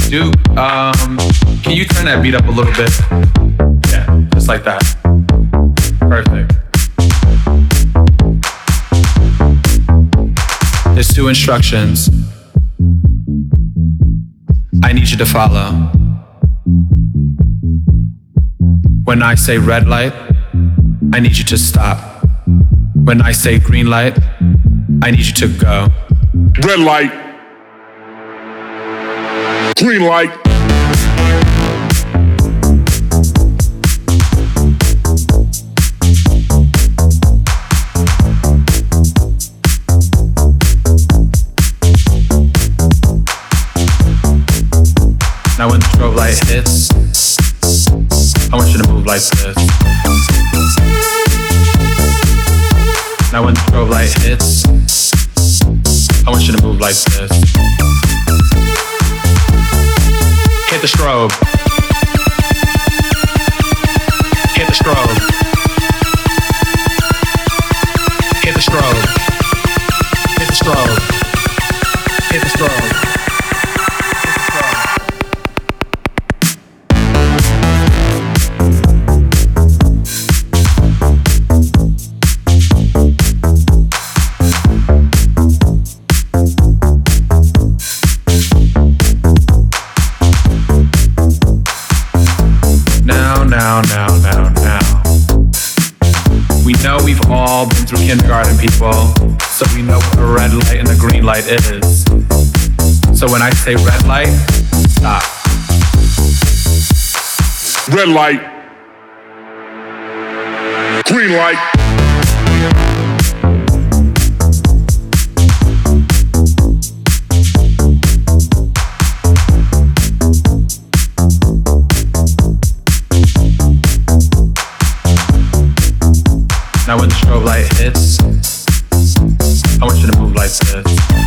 Duke, can you turn that beat up a little bit? Yeah, just like that. Perfect. There's two instructions I need you to follow. When I say red light, I need you to stop. When I say green light, I need you to go. Red light. Green light. Now when the strobe light hits, I want you to move like this. Now when the strobe light hits, I want you to move like this. Hit the strobe. Hit the strobe. Hit the strobe. Hit the strobe. Hit the strobe. Now. We know we've all been through kindergarten, people, so we know what a red light and a green light is. So when I say red light, stop. Red light. Green light. Now when the strobe light hits, I want you to move like this.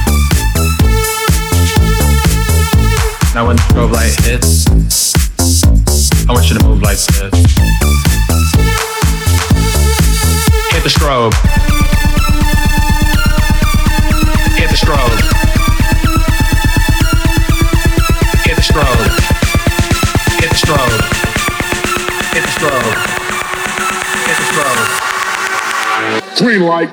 Now when the strobe light hits, I want you to move like this. Hit the strobe. Hit the strobe. Hit the strobe. Hit the strobe. Hit the strobe. Hit the strobe. Green light.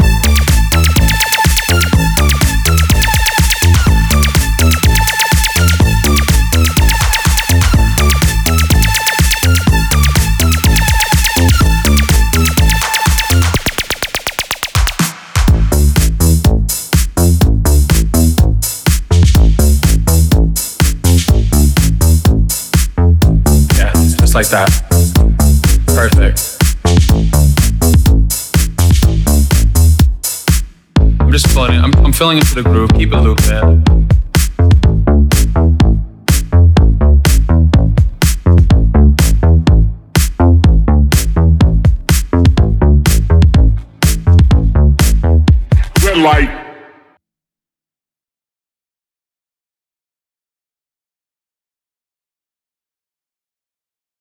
Yeah, just like that. Perfect. I'm just floating. I'm filling into the groove. Keep it looped in. Red light.